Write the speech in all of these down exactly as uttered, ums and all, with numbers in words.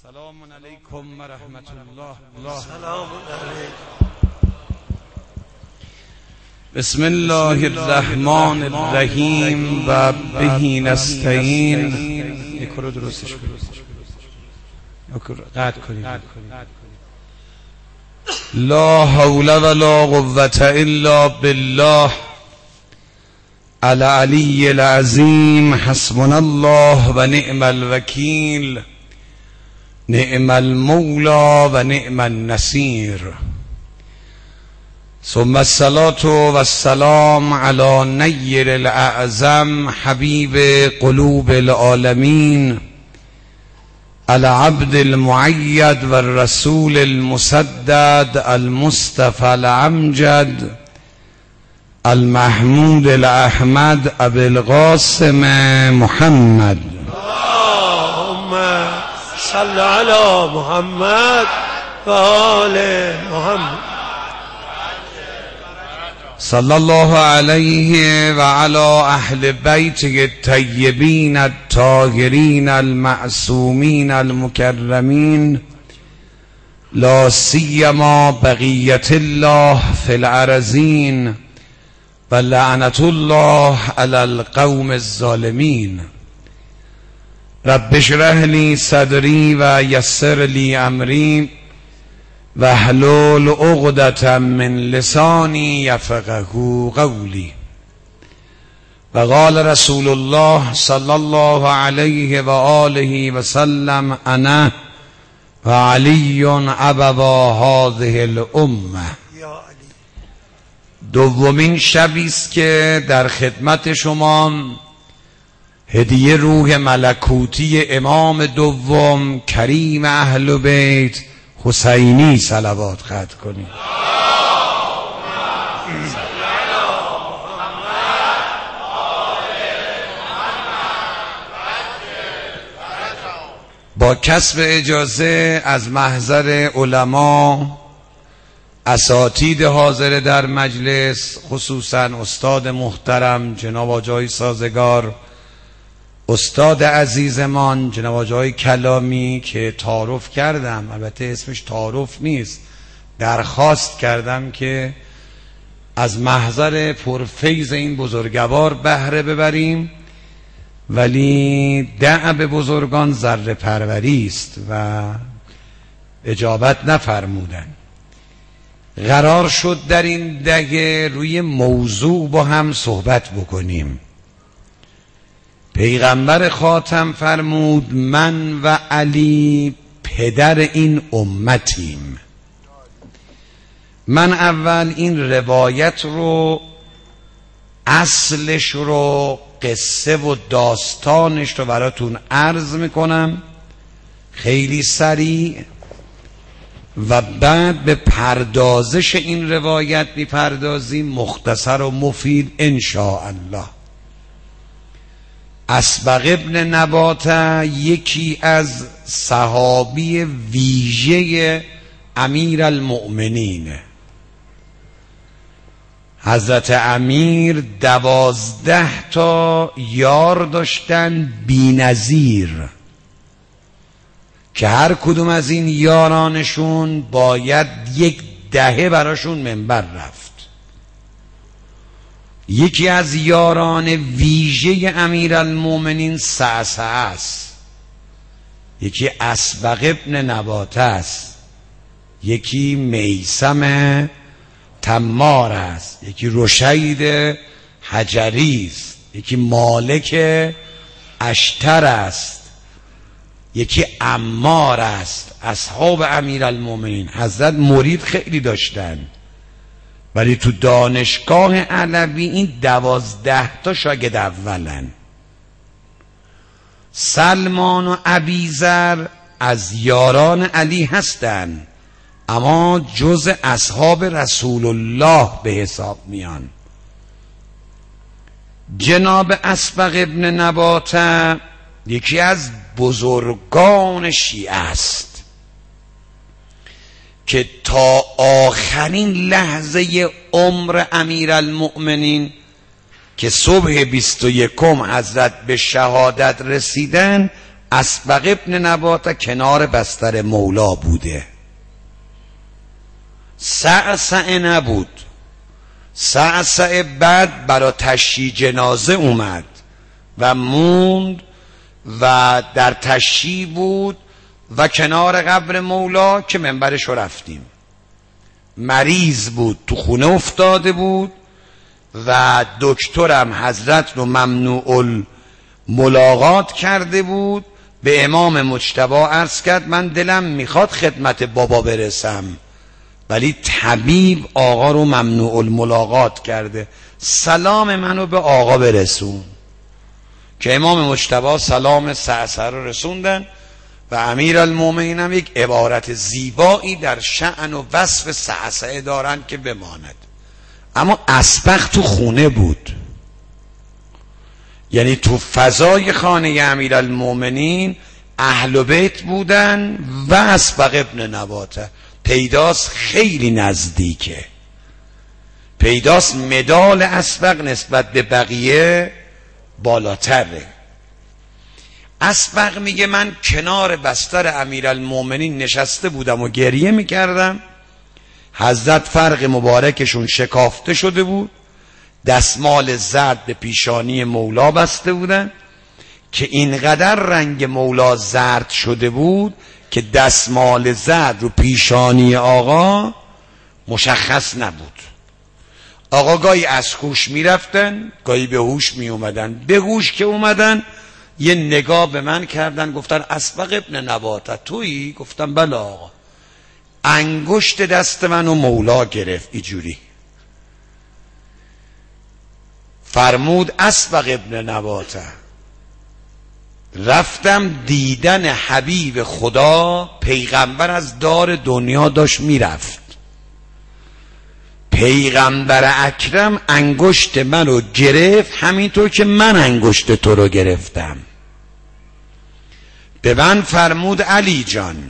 سلام علیکم و رحمت الله. سلام علیکم. بسم الله الرحمن الرحیم و بهی نستعین. یک رو درستش کنید، قطع کنید. لا حول ولا قوة الا بالله العلی العظیم. حسبنا الله و نعم الوکیل، نعم المولا و نعم النصیر. ثم الصلاة و السلام علی نیر الاعظم حبیب قلوب العالمین، العبد المعید و الرسول المسدد المصطفى الامجد المحمود الاحمد ابو القاسم محمد. اللهم صل علی محمد و آل محمد. صلی الله علیه و علی اهل بیته الطیبین الطاهرین المعصومین المکرمین، لا سیما بقیت الله فی الارضین و لعنت الله علی القوم الظالمین. رب اشرح لی صدری و یسر لی امری و احلل عقدة من لسانی یفقهوا قولی. و قال رسول الله صلی الله علیه و آله و سلم انا و علی ابوا هذه الامه. دومین شبی است که در خدمت شما هدیه روح ملکوتی امام دوم کریم اهل بیت حسینی صلوات ختم کنیم. با کسب اجازه از محضر علما، اساتید حاضر در مجلس، خصوصا استاد محترم جناب آقای سازگار، استاد عزیزمان جناب آقای کلامی که تعارف کردم، البته اسمش تعارف نیست، درخواست کردم که از محضر پرفیض این بزرگوار بهره ببریم، ولی دأب بزرگان ذره پروری است و اجابت نفرمودن. قرار شد در این دگه روی موضوع با هم صحبت بکنیم. پیغمبر خاتم فرمود من و علی پدر این امتیم. من اول این روایت رو، اصلش رو، قصه و داستانش رو براتون عرض میکنم خیلی سریع و بعد به پردازش این روایت میپردازیم مختصر و مفید انشاءالله. اسبغ ابن نباته یکی از صحابی ویژه امیر المؤمنین. حضرت امیر دوازده تا یار داشتن بی‌نظیر که هر کدوم از این یارانشون باید یک دهه براشون منبر رفت. یکی از یاران ویژه امیرالمومنین سعسعه است، یکی اسبغ ابن نباته است، یکی میثم تمار است، یکی رشید حجری است، یکی مالک اشتر است، یکی عمار است. اصحاب امیرالمومنین حضرت مرید خیلی داشتن، ولی تو دانشگاه علوی این دوازده تا شاگرد اولن. سلمان و ابیذر از یاران علی هستن، اما جز اصحاب رسول الله به حساب میان. جناب اسبغ ابن نباته یکی از بزرگان شیعه است که تا آخرین لحظه عمر امیرالمؤمنین که صبح بیست و یکم حضرت به شهادت رسیدن اسبق ابن نباته کنار بستر مولا بوده. سعسع نبود. سعسع بعد برای تشییع جنازه اومد و موند و در تشییع بود و کنار قبر مولا که منبرش رو رفتیم. مریض بود، تو خونه افتاده بود و دکترم حضرت رو ممنوع ملاقات کرده بود. به امام مجتبی عرض کرد من دلم میخواد خدمت بابا برسم، ولی طبیب آقا رو ممنوع الملاقات کرده، سلام منو به آقا برسون. که امام مجتبی سلام سعسع رو رسوندن و امیرالمومنین هم یک عبارت زیبایی در شأن و وصف سعسع دارن که بماند. اما اسبق تو خونه بود، یعنی تو فضای خانه امیرالمومنین اهل بیت بودن و اسبق ابن نباته. پیداست خیلی نزدیکه، پیداست مدال اسبق نسبت به بقیه بالاتره. اسبق میگه من کنار بستر امیرالمومنین نشسته بودم و گریه میکردم. حضرت فرق مبارکشون شکافته شده بود، دستمال زرد به پیشانی مولا بسته بودن که اینقدر رنگ مولا زرد شده بود که دستمال زرد رو پیشانی آقا مشخص نبود. آقا گاهی از هوش میرفتن، گاهی به هوش می اومدن. به هوش که اومدن یه نگاه به من کردن، گفتن اسبق ابن نباته تویی؟ گفتم بله آقا. انگشت دست منو مولا گرفت اینجوری، فرمود اسبق ابن نباته. رفتم دیدن حبیب خدا، پیغمبر از دار دنیا داشت میرفت. پیغمبر اکرم انگشت منو گرفت همینطور که من انگشت تو رو گرفتم. به من فرمود علی جان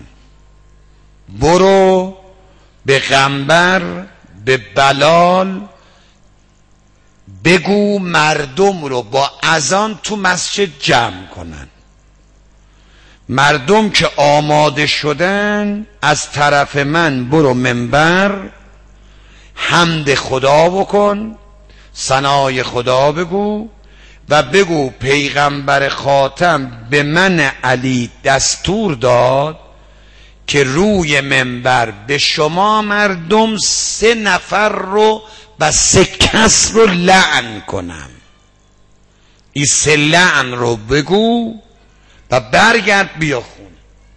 برو به پیغمبر به بلال بگو مردم رو با اذان تو مسجد جمع کنن. مردم که آماده شدن از طرف من برو منبر حمد خدا بکن، ثنای خدا بگو و بگو پیغمبر خاتم به من علی دستور داد که روی منبر به شما مردم سه نفر رو و سه کس رو لعن کنم. این سه لعن رو بگو و برگرد بیا خون.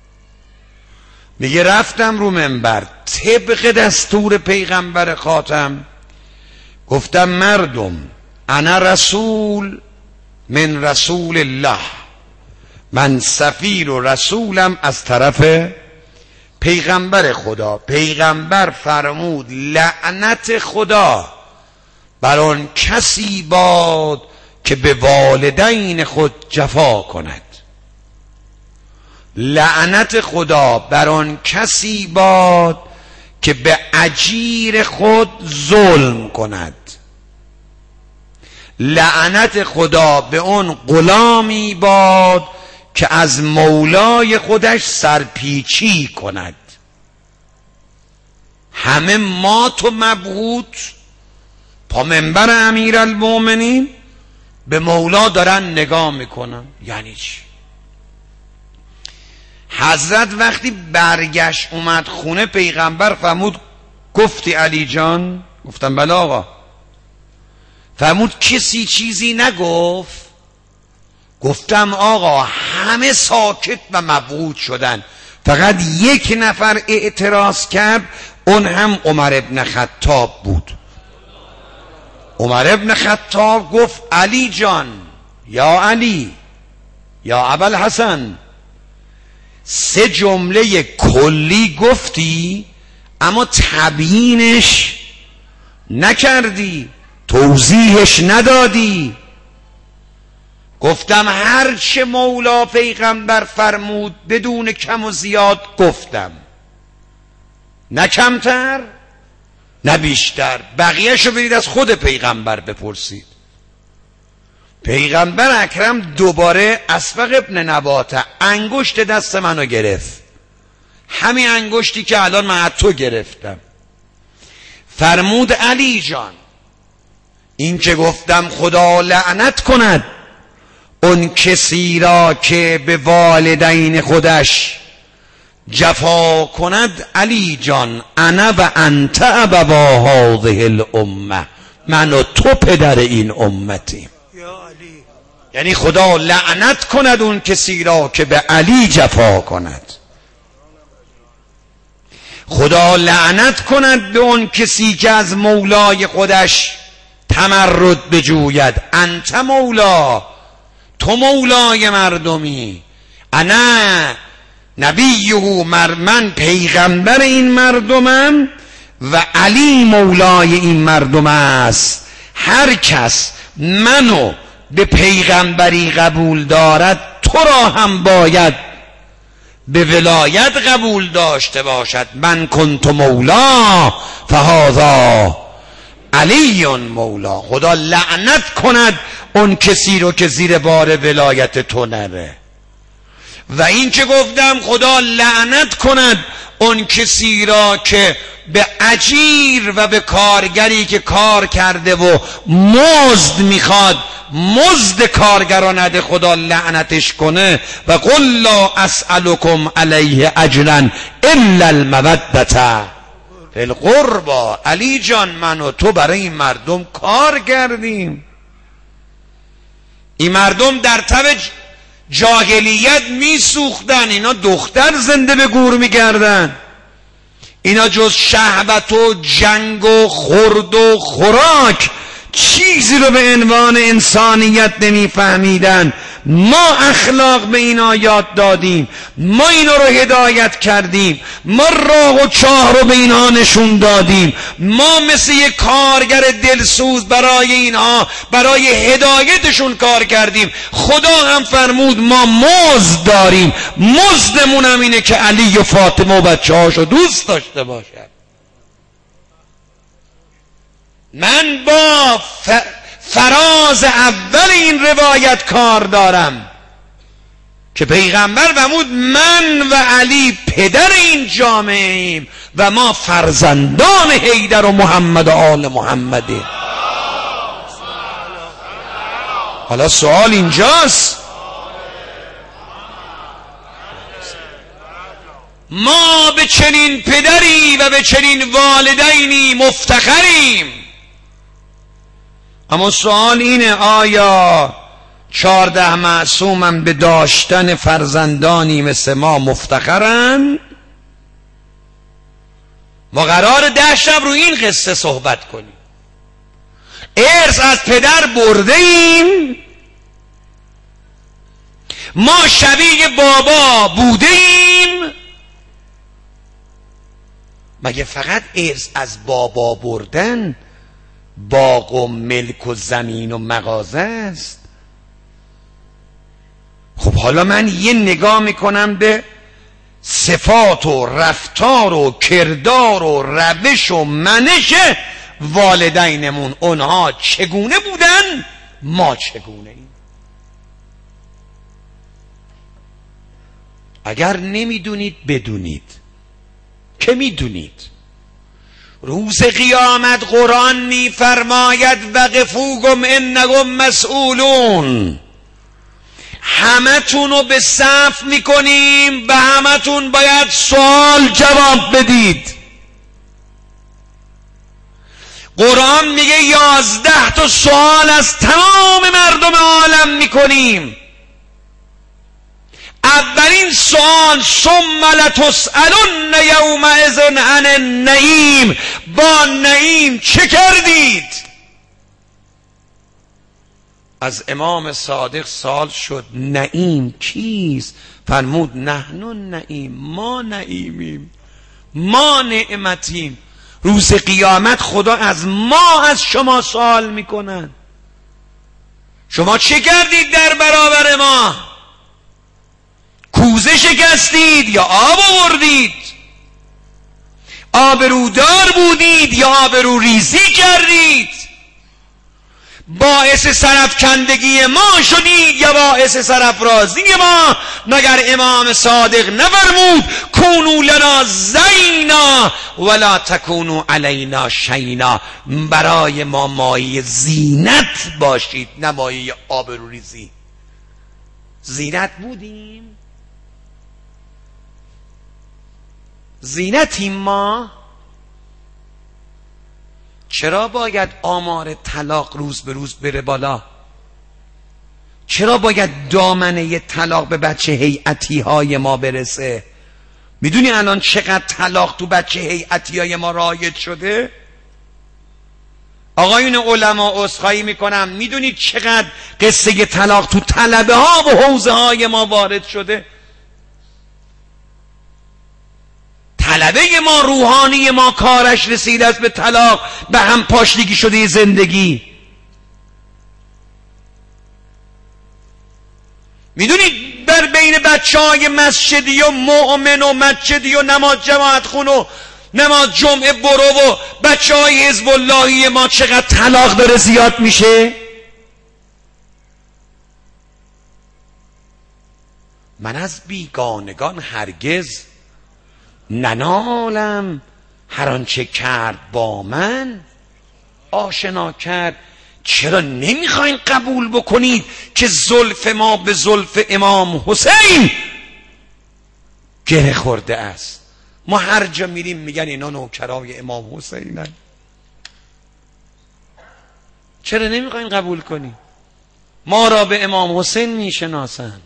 میگه رفتم رو منبر طبق دستور پیغمبر خاتم گفتم مردم انا رسول من رسول الله، من سفیر و رسولم از طرف پیغمبر خدا. پیغمبر فرمود لعنت خدا بر آن کسی باد که به والدین خود جفا کند. لعنت خدا بر آن کسی باد که به اجیر خود ظلم کند. لعنت خدا به اون غلامی باد که از مولای خودش سرپیچی کند. همه مات و مبهوت پا منبر امیرالمومنین به مولا دارن نگاه میکنن. یعنی چی؟ حضرت وقتی برگشت اومد خونه پیغمبر فرمود گفتی علی جان؟ گفتم بله آقا. فرمود کسی چیزی نگفت؟ گفتم آقا همه ساکت و مبهوت شدن، فقط یک نفر اعتراض کرد، اون هم عمر ابن خطاب بود. عمر ابن خطاب گفت علی جان یا علی یا ابوالحسن سه جمله کلی گفتی اما تبیینش نکردی، توضیحش ندادی. گفتم هر چه مولا پیغمبر فرمود بدون کم و زیاد گفتم، نه کمتر نه بیشتر. بقیه‌شو برید از خود پیغمبر بپرسید. پیغمبر اکرم دوباره اسبق ابن نباته انگشت دست منو گرفت، همین انگشتی که الان من از تو گرفتم. فرمود علی جان این که گفتم خدا لعنت کند اون کسی را که به والدین خودش جفا کند، علی جان انا و انت ابوا هذه الامه، من و تو پدر این امتیم. یعنی خدا لعنت کند اون کسی را که به علی جفا کند، خدا لعنت کند به اون کسی که از مولای خودش تمرد بجوید. انت مولا، تو مولای مردمی، انا نبیه، من پیغمبر این مردمم و علی مولای این مردم است. هر کس منو به پیغمبری قبول دارد تو را هم باید به ولایت قبول داشته باشد. من کنت مولا فهذا علی مولا. خدا لعنت کند اون کسی رو که زیر بار ولایت تو نره. و این که گفتم خدا لعنت کند اون کسی را که به اجیر و به کارگری که کار کرده و مزد میخواد مزد کارگر را نده، خدا لعنتش کنه. و قل لا اسألكم علیه اجرا الا المودة فی القربى. علی جان من و تو برای این مردم کار کردیم. این مردم در تب جاهلیت میسوختن، اینا دختر زنده به گور میکردن، اینا جز شهوت و جنگ و خورد و خوراک چیزی رو به عنوان انسانیت نمیفهمیدن. ما اخلاق به اینا یاد دادیم، ما اینا رو هدایت کردیم، ما راه و چاه رو به اینا نشون دادیم، ما مثل یک کارگر دلسوز برای اینها برای هدایتشون کار کردیم. خدا هم فرمود ما مزد داریم، مزدمون هم اینه که علی و فاطمه و بچه هاشو دوست داشته باشد. من با فراز اول این روایت کار دارم که پیغمبر فرمود من و علی پدر این جامعه ایم و ما فرزندان حیدر و محمد و آل محمدیم. حالا سوال اینجاست، ما به چنین پدری و به چنین والدینی مفتخریم، اما سوال اینه آیا چارده معصومم به داشتن فرزندانی مثل ما مفتخرن؟ ما قرار ده شب رو این قصه صحبت کنیم. ارث از پدر برده ایم، ما شبیه بابا بوده ایم. مگه فقط ارث از بابا بردن باغ و ملک و زمین و مغازه است؟ خب حالا من یه نگاه میکنم به صفات و رفتار و کردار و روش و منش والدینمون، اونها چگونه بودن، ما چگونه ایم. اگر نمیدونید بدونید که میدونید. روز قیامت قرآن میفرماید وقفوکم انکم مسئولون، همه تون رو به صف میکنیم و همه تون باید سوال جواب بدید. قرآن میگه یازده تا سوال از تمام مردم عالم میکنیم. اولین سوال ثم لتسألن یومئذ عن النعیم، با نعیم چه کردید؟ از امام صادق سوال شد نعیم کیست؟ فرمود نحن النعیم، ما نعیمیم، ما نعمتیم. روز قیامت خدا از ما از شما سوال میکنن شما چه کردید در برابر ما؟ کوزه شکستید یا آب آوردید؟ آبرودار بودید یا آبرو ریزی کردید؟ باعث سرافکندگی ما شدید یا باعث سرافرازی ما؟ مگر امام صادق نفرمود کونوا لنا زینا ولا تکونوا علینا شینا؟ برای ما مایه زینت باشید نه مایه آبروریزی. زینت بودیم؟ زینتیم ما؟ چرا باید آمار طلاق روز به روز بره بالا؟ چرا باید دامنه طلاق به بچه هیئتی های ما برسه؟ میدونی الان چقدر طلاق تو بچه هیئتی های ما رایج شده؟ آقایون علما عذرخواهی میکنم، میدونید چقدر قصه طلاق تو طلبه ها و حوزه های ما وارد شده؟ طلبه ما، روحانی ما کارش رسیده است به طلاق، به هم پاشنگی شده زندگی. میدونید بر بین بچه های مسجدی و مؤمن و مسجدی و نماز جماعت خون و نماز جمعه برو و بچه های حزب اللهی ما چقدر طلاق داره زیاد میشه؟ من از بیگانگان هرگز ننالم، هر آنچه کرد با من آشنا کرد. چرا نمیخواین قبول بکنید که زلف ما به زلف امام حسین گره خورده است؟ ما هر جا میریم میگن اینا نوکرای امام حسینن. چرا نمیخواین قبول کنید؟ ما را به امام حسین میشناسن،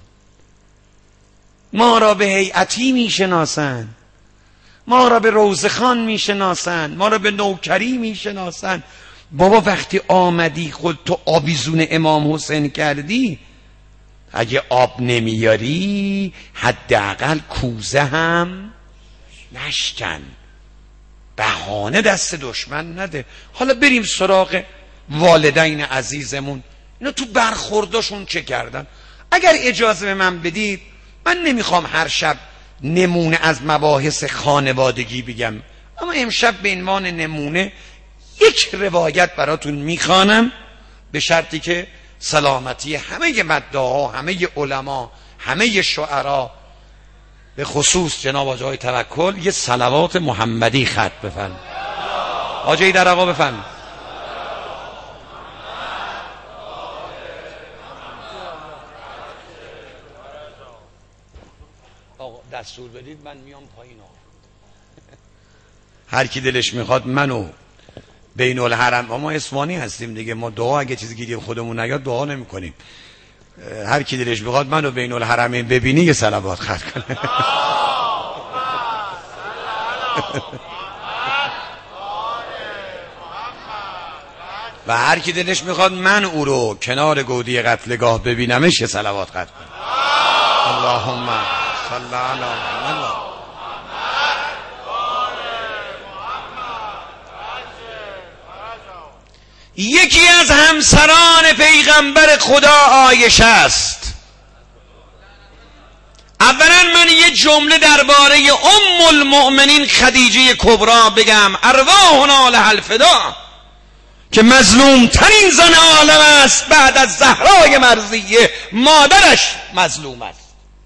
ما را به هیئتی میشناسن، ما را به روزخان میشناسن، ما را به نوکری میشناسن. بابا وقتی آمدی خود تو آویزون امام حسین کردی، اگه آب نمیاری حداقل کوزه هم نشکن، بهانه دست دشمن نده. حالا بریم سراغ والدین عزیزمون، اینا تو برخورداشون چه کردن؟ اگر اجازه به من بدید، من نمیخوام هر شب نمونه از مباحث خانوادگی بگم، اما امشب به عنوان نمونه یک روایت براتون میخوانم، به شرطی که سلامتی همه مدعاها، همه علما، همه شعرا، به خصوص جناب آقای های توکل یه صلوات محمدی خط بفرمایید. آقای در آقا بفرمایید. آقا دستور بدید من میام پایین. هر کی دلش میخواد منو بین الحرم، ما اسوانی هستیم دیگه، ما دعا اگه چیزی گیریم خودمون نیاد دعا نمی کنیم. هر کی دلش بخواد منو بین الحرمین ببینی یه صلوات خط کنه. و هر کی دلش میخواد من او رو کنار گودی قتلگاه ببینمش یه صلوات خط کنه. اللهم صل علی محمد. یکی از همسران پیغمبر خدا عایشه است. اولا من یه جمله درباره ام المؤمنین خدیجه کبرا بگم، ارواحنا لها الفدا، که مظلوم ترین زن عالم است بعد از زهرای مرضیه، مادرش مظلوم است.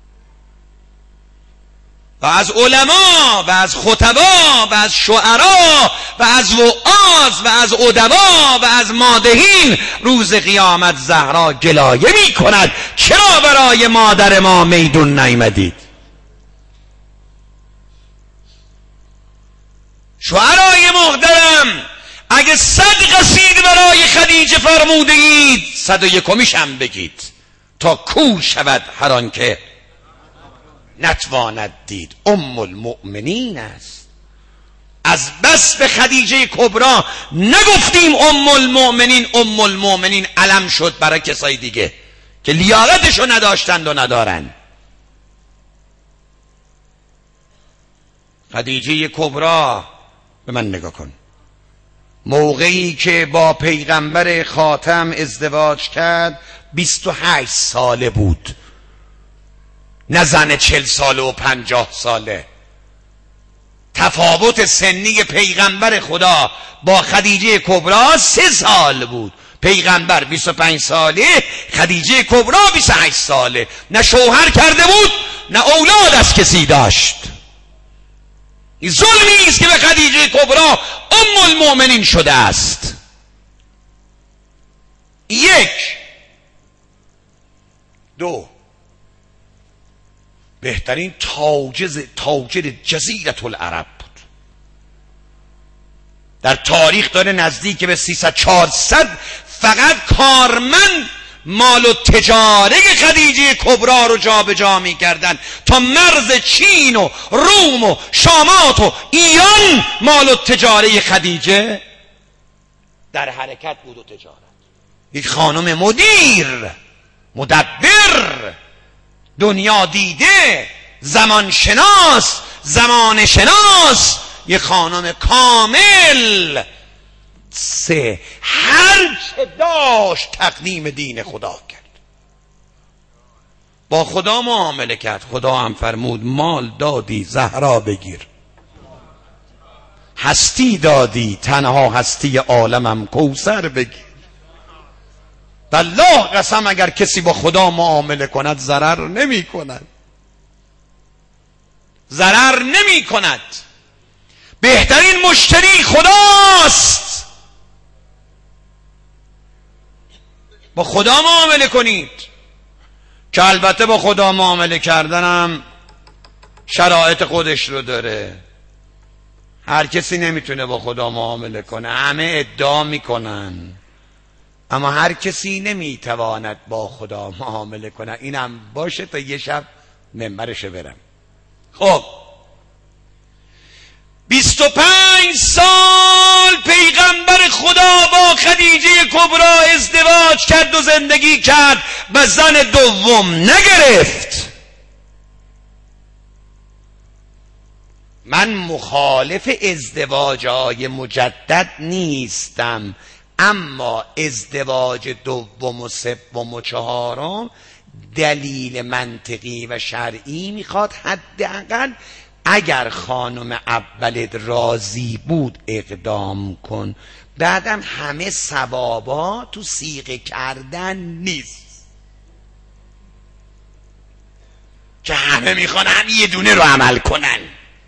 و از علما و از خطبا و از شعرا و از وعاظ و از ادبا و از مادحین روز قیامت زهرا گلایه می کند چرا برای مادر ما میدون نیامدید؟ شعرای محترم، اگه صد قصیده برای خدیجه فرموده اید، صد و یکمیش هم بگید تا کور شود هر آن که نتواند دید. ام المؤمنین است. از بس به خدیجه کبرا نگفتیم ام المؤمنین، ام المؤمنین علم شد برای کسای دیگه که لیاقتشو نداشتند و ندارن. خدیجه کبرا، به من نگاه کن، موقعی که با پیغمبر خاتم ازدواج کرد بیست و هشت ساله بود، نه زن چل ساله و پنجاه ساله. تفاوت سنی پیغمبر خدا با خدیجه کبرا سه سال بود. پیغمبر بیست و پنج ساله، خدیجه کبرا بیست و هشت ساله، نه شوهر کرده بود نه اولاد از کسی داشت. این ظلمی است که به خدیجه کبرا ام المؤمنین شده است. یک. دو، بهترین تاجر تاجر جزیره العرب بود. در تاریخ داره نزدیک به سیصد چهارصد فقط کارمند مال و تجاره خدیجه کبرا رو جا به جا می کردن تا مرز چین و روم و شامات و ایران. مال و تجاره خدیجه در حرکت بود و تجارت. یک خانم مدیر، مدبر، دنیا دیده، زمان شناس، زمان شناس، یک خانم کامل. سه، هر چه داشت تقدیم دین خدا کرد، با خدا معامله کرد. خدا هم فرمود مال دادی زهرا بگیر، هستی دادی تنها هستی عالمم کوثر بگیر. والله قسم اگر کسی با خدا معامله کند ضرر نمی کند، ضرر نمی کند. بهترین مشتری خداست. با خدا معامله کنید، که البته با خدا معامله کردنم شرایط خودش رو داره. هر کسی نمیتونه با خدا معامله کنه، همه ادعا میکنن، اما هر کسی نمیتواند با خدا معامله کنه. اینم باشه تا یه شب منبرش برم. خب بیست و پنج سال پیغمبر خدا با خدیجه کبرا ازدواج کرد و زندگی کرد و زن دوم نگرفت. من مخالف ازدواج‌های مجدد نیستم، اما ازدواج دوم و سوم و چهارم دلیل منطقی و شرعی میخواد. حداقل اگر خانم اولت راضی بود اقدام کن. بعدم همه ثوابا تو صیغه کردن نیست که همه میخوان هم یه دونه رو عمل کنن.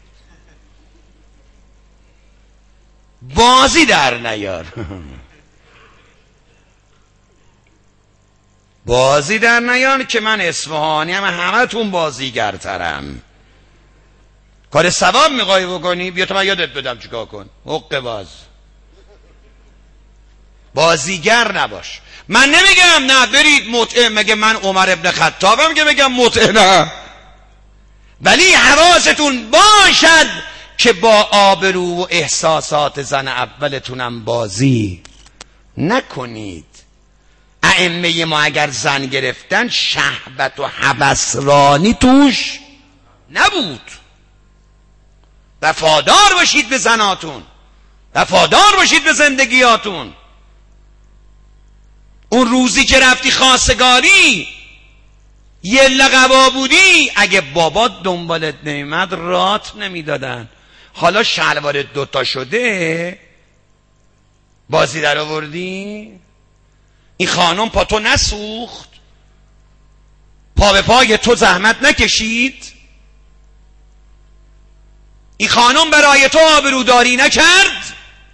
بازی در نیار بازی در نیار که من اصفهانی هم، همه تون بازیگرترم. کار ثواب میخوای بکنی بیا تا من یادت بدم چیکار کن. حق باز بازیگر نباش. من نمیگم نه برید متعه، مگه من عمر ابن خطابم که بگم متعه نه، ولی حواستون باشد که با آبرو و احساسات زن اولتونم بازی نکنید. ائمه ما اگر زن گرفتن شهوت و هوسرانی توش نبود. وفادار باشید به زناتون، وفادار باشید به زندگیاتون. اون روزی که رفتی خواستگاری یه لقبا بودی، اگه بابات دنبالت نمیمد رات نمیدادن. حالا شلوار دوتا شده بازی در آوردی. این خانم پا تو نسوخت، پا به پای تو زحمت نکشید. این خانم برای تو آبروداری نکرد.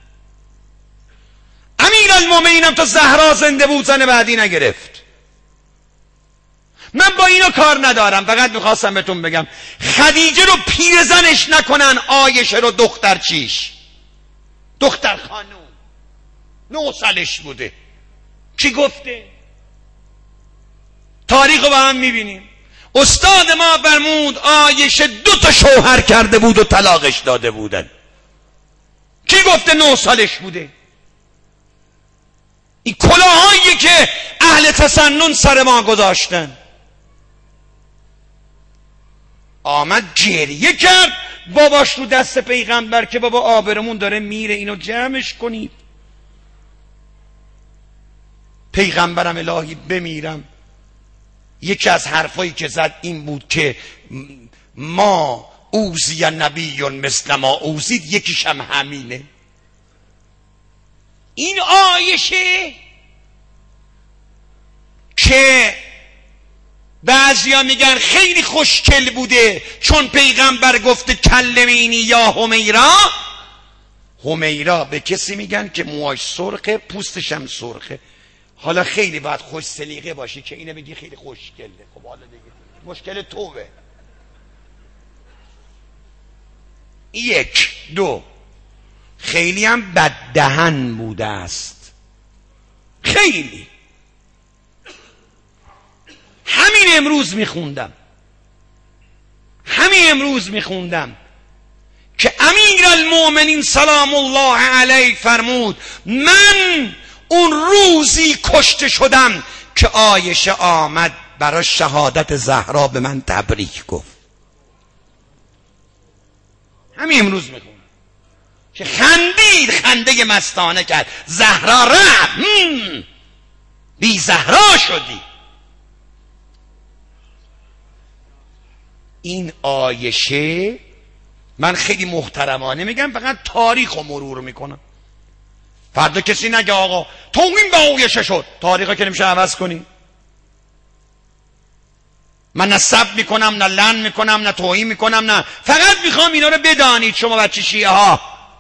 امیرالمومنینم تا زهرا زنده بود زن بعدی نگرفت. من با اینو کار ندارم، فقط میخواستم بهتون بگم خدیجه رو پیرزنش نکنن، عایشه رو دختر چیش، دختر خانوم، نه سالش بوده. کی گفته؟ تاریخ رو با هم میبینیم. استاد ما فرمود عایشه دو تا شوهر کرده بود و طلاقش داده بودن. کی گفته نه سالش بوده؟ این کلاهایی که اهل تسنن سر ما گذاشتن. آمد گریه کرد، باباش رو دست پیغمبر که بابا آبرمون داره میره، اینو جمعش کنید. پیغمبرم الهی بمیرم، یکی از حرفایی که زد این بود که ما اوزی نبی مثل ما اوزید، یکیش هم همینه. این عایشه که بعضیا میگن خیلی خوشگل بوده چون پیغمبر گفته کلمینی یا همیرا. همیرا به کسی میگن که موهاش سرخه، پوستش هم سرخه. حالا خیلی باید خوش سلیقه باشی که اینو بگی خیلی خوشگله. خب حالا دیگه مشکل توه. یک. دو، خیلی هم بددهن بوده است، خیلی. همین امروز میخوندم همین امروز میخوندم که امیرالمؤمنین سلام الله علیه فرمود من اون روزی کشته شدم که عایشه آمد برای شهادت زهرا به من تبریک گفت. همین امروز میخوندم که خندید، خنده مستانه کرد. زهرا رفت، بی زهرا شدی. این عایشه، من خیلی محترمانه میگم، فقط تاریخ رو مرور میکنم. فردا کسی نگه آقا توهین به عایشه شد. تاریخ که نمیشه عوض کنی. من نه سب میکنم نه لعن میکنم نه توهین میکنم، نه، فقط میخوام اینا رو بدانید شما بچه شیعه ها.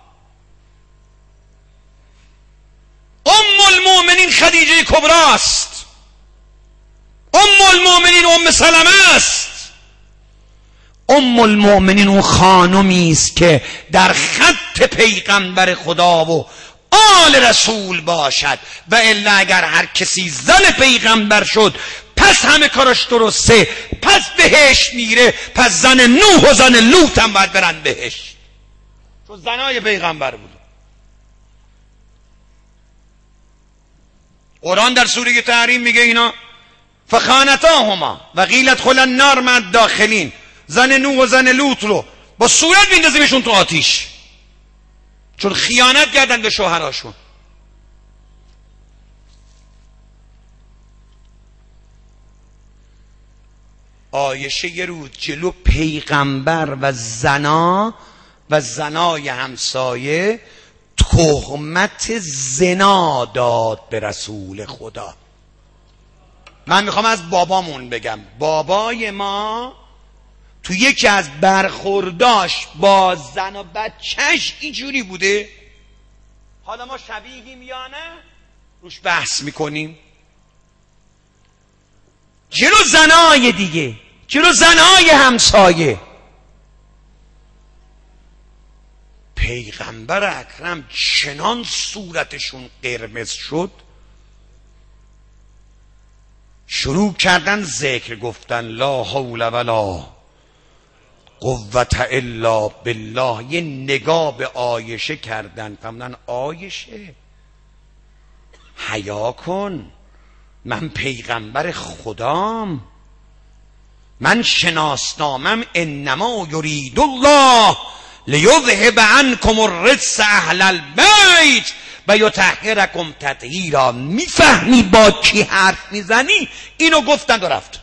ام المؤمنین خدیجه کبراست. ام المؤمنین ام سلمه است. ام المؤمنین اون خانمی است که در خط پیغمبر خدا و آل رسول باشد، و الا اگر هر کسی زن پیغمبر شد پس همه کارش درسته، پس بهشت میره، پس زن نوح و زن لوط هم باید برن بهشت، چون زنای پیغمبر بود. قرآن در سوره تحریم میگه اینا فخانتاهما و قیل ادخلا النار مع الداخلین. زن نوح و زن لوط رو با صورت میندازیمشون تو آتیش، چون خیانت کردن به شوهراشون. عایشه یه روز جلو پیغمبر و زنا و زنای همسایه تهمت زنا داد به رسول خدا. من میخوام از بابامون بگم، بابای ما تو یکی از برخورداش با زن و بچهش اینجوری بوده. حالا ما شبیهیم یا نه روش بحث میکنیم. جلو زنای دیگه، جلو زنای همسایه. پیغمبر اکرم چنان صورتشون قرمز شد، شروع کردن ذکر گفتن لا حول ولا قوت الا بالله. یه نگاه به عایشه کردن، فرمودن عایشه حیا کن، من پیغمبر خدام، من شناسنامم انما یرید الله لیذهب عنکم الرجس اهل البیت و یطهرکم تطهیرا. میفهمی با کی حرف میزنی؟ اینو گفتند و رفت.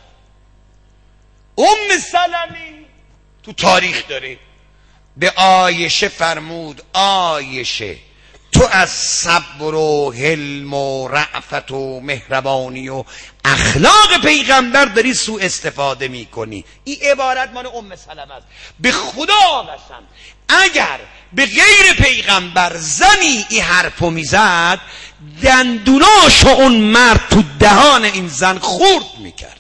ام سلمی تو تاریخ داره به عایشه فرمود عایشه تو از صبر و حلم و رأفت و مهربانی و اخلاق پیغمبر داری سوء استفاده میکنی. این عبارت مال ام سلمه است. به خدا قسم اگر به غیر پیغمبر زنی این حرفو میزد، دندوناشو اون مرد تو دهان این زن خورد میکرد.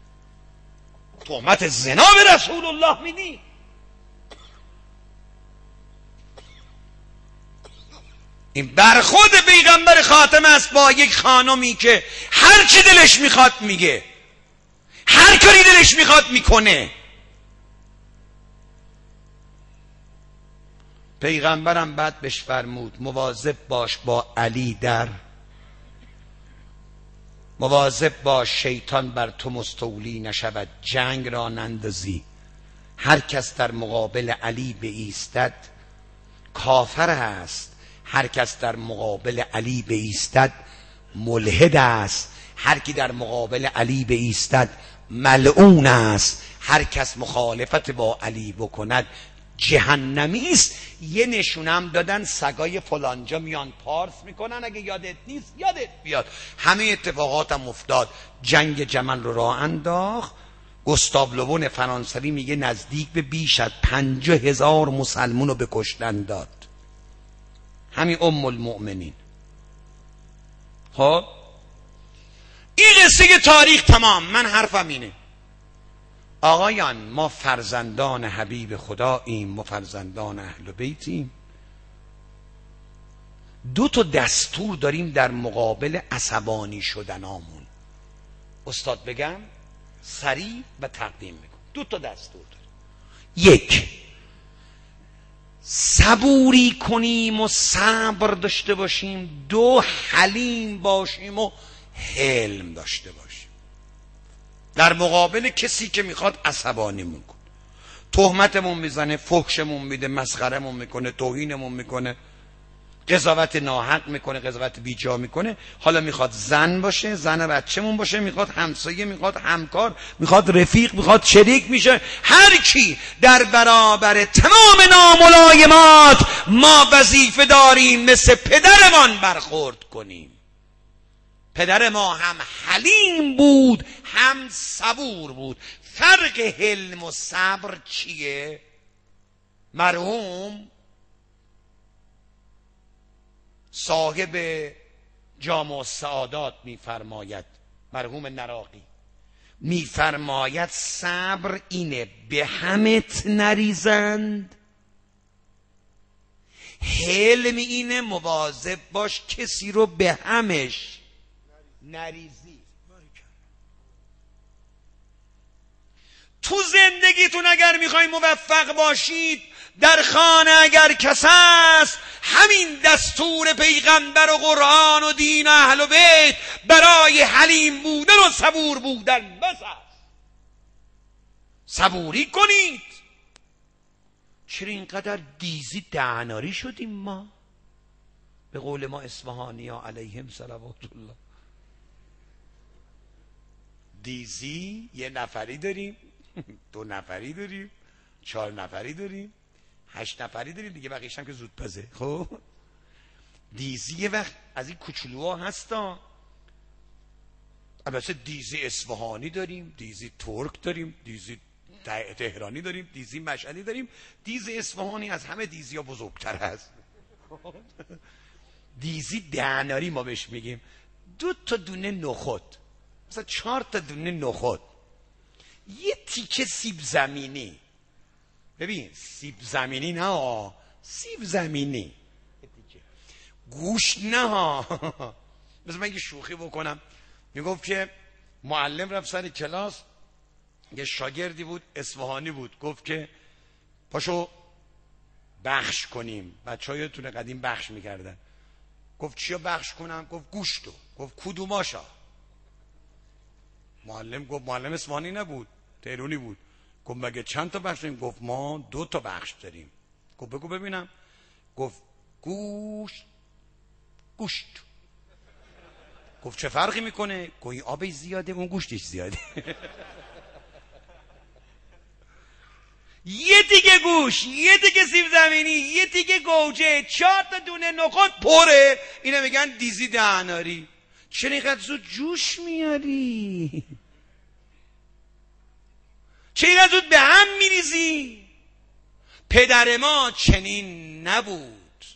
تهمت زنا به رسول الله میدی؟ این برخورد پیغمبر خاتم است با یک خانمی که هر چی دلش میخواد میگه، هر کاری دلش میخواد میکنه. پیغمبرم بعد بهش فرمود مواظب باش با علی در، مواظب باش شیطان بر تو مستولی نشود، جنگ را نندازی. هر کس در مقابل علی بایستد کافر است، هر کس در مقابل علی بایستد ملحد است، هر کی در مقابل علی بایستد ملعون است، هر کس مخالفت با علی بکند جهنمی است. یه نشونم دادن سگای فلانجا میان پارس میکنن، اگه یادت نیست یادت بیاد. همه اتفاقاتم افتاد. جنگ جمل رو راه انداخت. گوستاو لوون فرانسوی میگه نزدیک به بیش از پنجاه هزار مسلمون رو به کشتن داد. همین ام المؤمنین. خب این قصه تاریخ تمام. من حرفم اینه آقایان، ما فرزندان حبیب خداییم، ما فرزندان اهل بیتیم. دو تا دستور داریم در مقابل عصبانی شدنامون. استاد بگم سریع و تقدیم میکنم. دو تا دستور داریم. یک، صبوری کنیم و صبر داشته باشیم. دو، حلیم باشیم و حلم داشته باشیم در مقابل کسی که میخواد عصبانیمون کنه، تهمتمون میزنه، فحشمون میده، مسخرمون میکنه، توهینمون میکنه، قضاوت ناحق میکنه، قضاوت بیجا میکنه. حالا میخواد زن باشه، زن بچه‌مون باشه، میخواد همسایه، میخواد همکار، میخواد رفیق، میخواد شریک، میشه هر کی در برابر تمام ناملایمات ما وظیفه داریم مثل پدرمان برخورد کنیم. پدر ما هم حلیم بود هم صبور بود. فرق حلم و صبر چیه؟ مرحوم صاحب جامع السعادات میفرماید، مرحوم نراقی میفرماید صبر اینه به همت نریزند، حلم اینه مواظب باش کسی رو به همش نریزی. تو زندگیتون اگر میخوای موفق باشید، در خانه اگر کس است، همین دستور پیغمبر و قرآن و دین و اهل و بیت برای حلیم بودن و صبور بودن بس است. صبوری کنید. چرا اینقدر دیزی دهناری شدیم ما؟ به قول ما اصفهانی ها علیهم صلوات الله، دیزی یه نفری داریم، دو نفری داریم، چهار نفری داریم، هشت نفری داریم دیگه، بقیش هم که زود پزه. خب دیزی یه وقت از این کوچولوها هستا. البته دیزی اصفهانی داریم، دیزی ترک داریم، دیزی تهرانی داریم، دیزی مشهدی داریم. دیزی اصفهانی از همه دیزی ها بزرگتر هست. دیزی دهناری ما بهش میگیم. دو تا دونه نخود، مثلا چهار تا دونه نخود، یه تیکه سیب زمینی. ببین سیب زمینی نه ها، سیب زمینی، گوشت نه ها. مثلا من یه شوخی بکنم، میگفت که معلم رفت سر کلاس، یه شاگردی بود اصفهانی بود، گفت که پاشو بخش کنیم. بچه‌هایتون قدیم بخش میکردن. گفت چیا بخش کنم؟ گفت گوشتو. گفت کدوماشا؟ معلم گفت، معلم اصفهانی نبود، تهرانی بود. گفت مگه چند تا بخش داریم؟ گفت ما دو تا بخش داریم. گفت بگو ببینم. گفت گوشت گوشت. گفت چه فرقی میکنه؟ گویی آبش زیاده اون گوشتش زیاده. یه دیگه گوش، یه دیگه سیب زمینی، یه دیگه گوجه، چهار تا دونه نخود پره. اینا میگن دیزی دهناری. چرا اینقدر زود جوش میاری؟ چرا اینقدر زود به هم میریزی؟ پدر ما چنین نبود،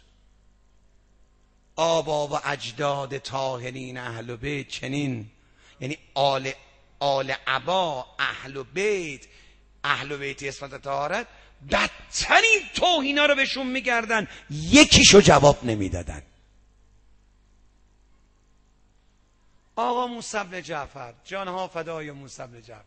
آبا و اجداد طاهرین اهل بیت چنین، یعنی آل آل عبا اهل بیت اهل بیت اسمت طهارت بدترین توهینا رو بهشون میکردن، یکیشو جواب نمیدادن. آقا موسی بن جعفر، جانها فدای موسی بن جعفر،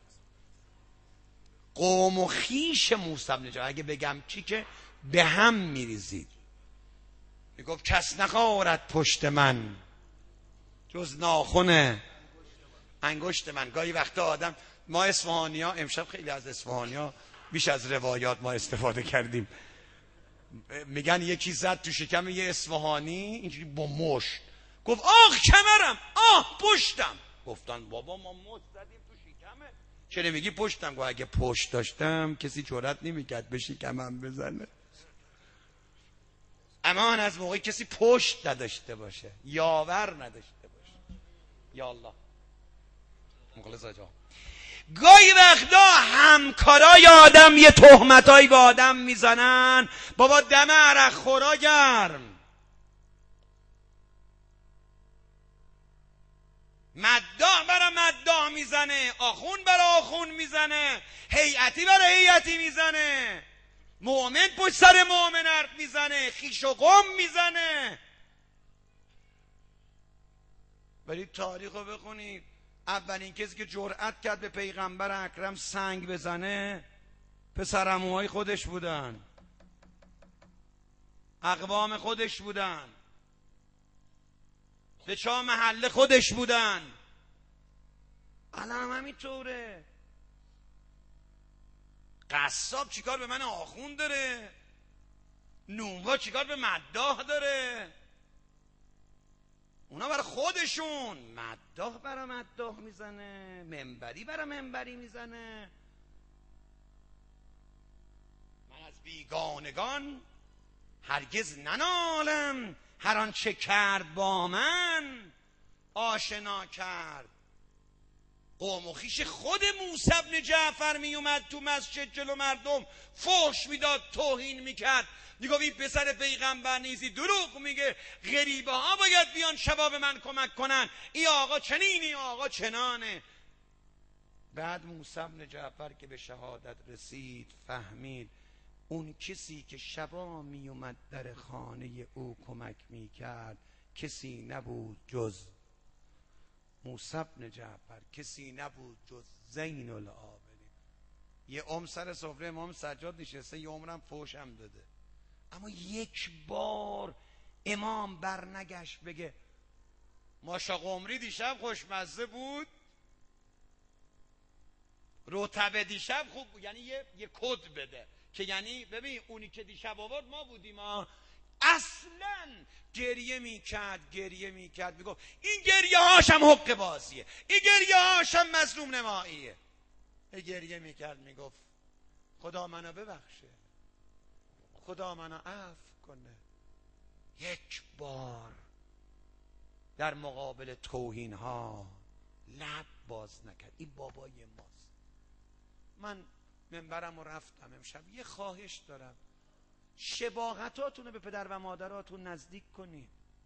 قوم و خیش موسی بن جعفر، اگه بگم چی که به هم میریزید. میگفت کس نخورد پشت من جز ناخن انگشت من. گاهی وقتا آدم، ما اصفهانی ها امشب خیلی از اصفهانی ها بیش از روایات ما استفاده کردیم، میگن یکی زد تو شکم یه اصفهانی اینجوری با مشت، گفت آخ کمرم، آه پشتم. گفتن بابا ما مشت زدیم تو شکمه، چه نمیگی پشتم؟ گو اگه پشت داشتم کسی جرئت نمیکرد به شکمم بزنه. امان از موقعی کسی پشت نداشته باشه، یاور نداشته باشه. یا الله مخلص آجا. گاهی وقتا همکارای آدم یه تهمتایی به آدم میزنن، بابا دم عرق خورا گرم، مداح برا مداح میزنه، آخون برا آخون میزنه، هیئتی برا هیئتی میزنه، مؤمن پشت سر مؤمن حرف میزنه، خیش و قم میزنه. برید تاریخ رو بخونید. اولین کسی که جرأت کرد به پیغمبر اکرم سنگ بزنه پسرعموهای خودش بودن، اقوام خودش بودن، به چه محله خودش بودن. الان هم همینطوره. قصاب چیکار به من آخوند داره؟ نونوا چیکار به مداح داره؟ اونا برای خودشون مداح برای مداح میزنه، منبری برای منبری میزنه. من از بیگانگان هرگز ننالم، هر آنچه کرد با من آشنا کرد. قوم و خویش خود موسی بن جعفر می اومد تو مسجد جلو مردم فحش میداد، توهین میکرد، میگفت این پسر پیغمبر نیستی، دروغ میگه، غریبه ها باید بیان شباب من کمک کنن، این آقا چنین، این آقا چنانه. بعد موسی بن جعفر که به شهادت رسید فهمید اون کسی که شبا می اومد در خانه او کمک میکرد کسی نبود جز موسی بن جعفر، کسی نبود جز زین العابدین. یه عمر سر سفره امام سجاد نشسته، یه عمرم فحش هم داده، اما یک بار امام برنگشت بگه ماشا قمری دیشب خوشمزه بود، رطبه دیشب خوب بود، یعنی یه, یه کد بده که یعنی ببین اونی که دیشب آورد ما بودیم ها. اصلا گریه میکرد گریه میکرد میگفت این گریه هاشم حق بازیه، این گریه هاشم مظلوم نماییه. گریه میکرد میگفت خدا منو ببخشه، خدا منو عفو کنه. یک بار در مقابل توهین ها لب باز نکرد. این بابای ماست. من منبرم رو رفتم امشب، یه خواهش دارم، شباهتاتون رو به پدر و مادراتون نزدیک کنید.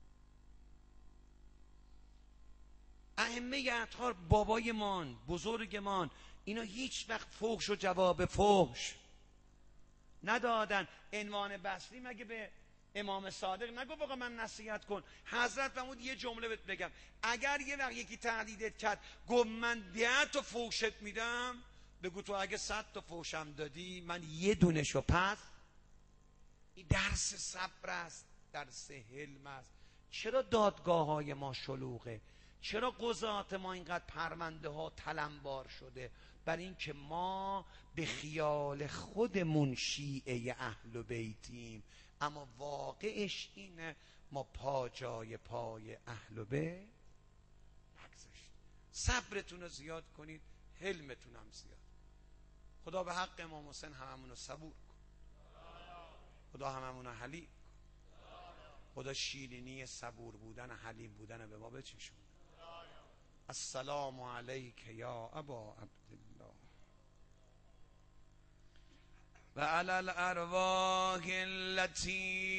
ائمه اطهار بابایمان بزرگمان اینا هیچ وقت فحش و جواب فحش ندادن. عنوان بصری مگه به امام صادق نگو بابا من نصیحت کن؟ حضرت فرمود یه جمله بهت بگم، اگر یه وقت یکی تهدیدت کرد گفت من ده تا فحشت میدم، بگو تو اگه صد تا فحشم دادی من یه دونشو پس. این درس صبر است، درس حلم است. چرا دادگاه های ما شلوغه؟ چرا قضات ما اینقدر پرونده ها تلمبار شده؟ بر این که ما به خیال خودمون شیعه اهل بیتیم، اما واقعش اینه ما پا جای پای اهل بیت نگذاشتیم. صبرتون رو زیاد کنید، حلمتون هم زیاد. خدا به حق امام حسین هممون رو صبور کن، خدا هممون رو حلیم کن، خدا شیرینی صبور بودن حلیم بودن به ما بچشون. السلام علیک یا ابا عبدالله و علی الارواح التي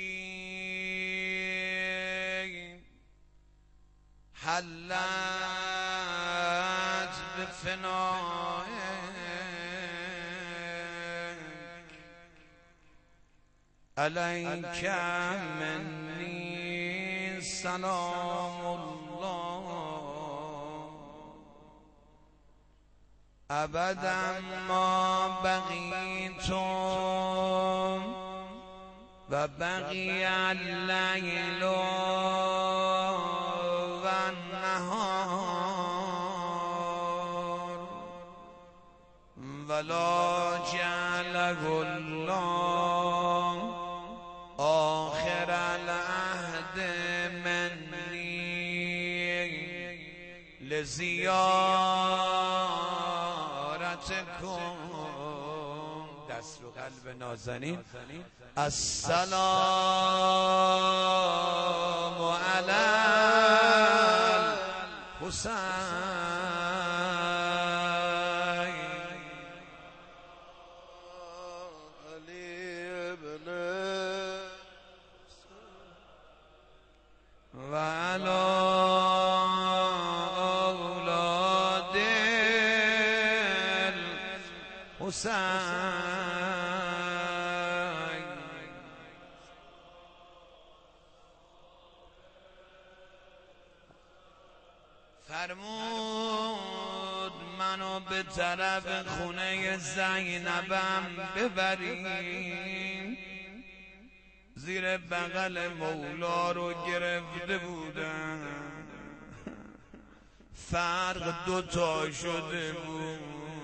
حلت بفنائك علیک منی سلام الله ابدا ما بقیتم و بقی اللیل و النهار ولا جعله الله آخر العهد منی لزیارت قلب نازنین. السلام علی الحسین علی ابن و علی اولاد الحسین. فرمود منو به طرف خونه زینبم ببرین، زیر بغل مولا رو گرفته بودن، فرق دوتا شده بود.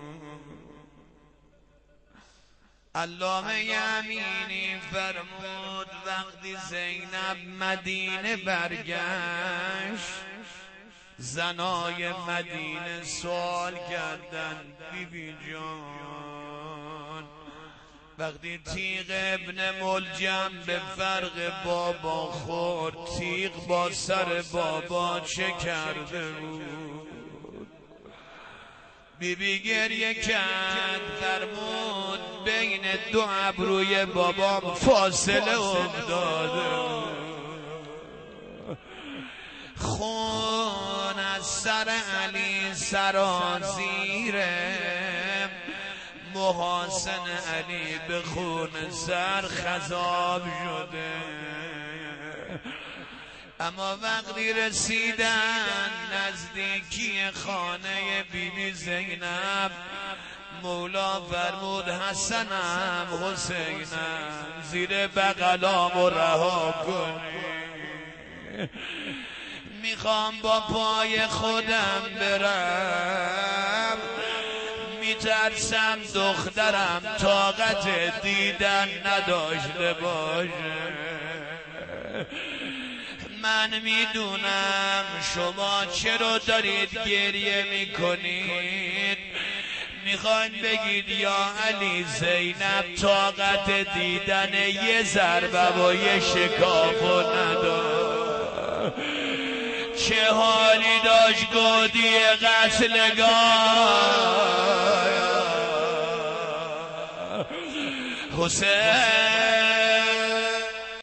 علامه یمینی فرمود وقتی زینب مدینه برگشت، زنای مدینه سوال کردن بی بی جان وقتی تیغ ابن ملجم به فرق بابا خورد، تیغ با سر بابا چه کرده بود؟ بی بی گریه کرد، فرمود بین دو ابروی بابام فاصله افتاده، خون از سر علی سرازیره، محاسن علی به خون سر خضاب شده. اما وقتی رسیدن نزدیکی خانه بیبی زینب، مولا فرمود حسنم حسینم زیر بغلامو رها کنی، میخوام با پای خودم برم، میترسم دخترم طاقت دیدن نداشته باشه. من میدونم شما چرا دارید گریه میکنید، میخواین بگید یا علی زینب طاقت دیدن یه ضربه و یه شکافو نداشت. چه حالی داشت گودی قتلگاه حسین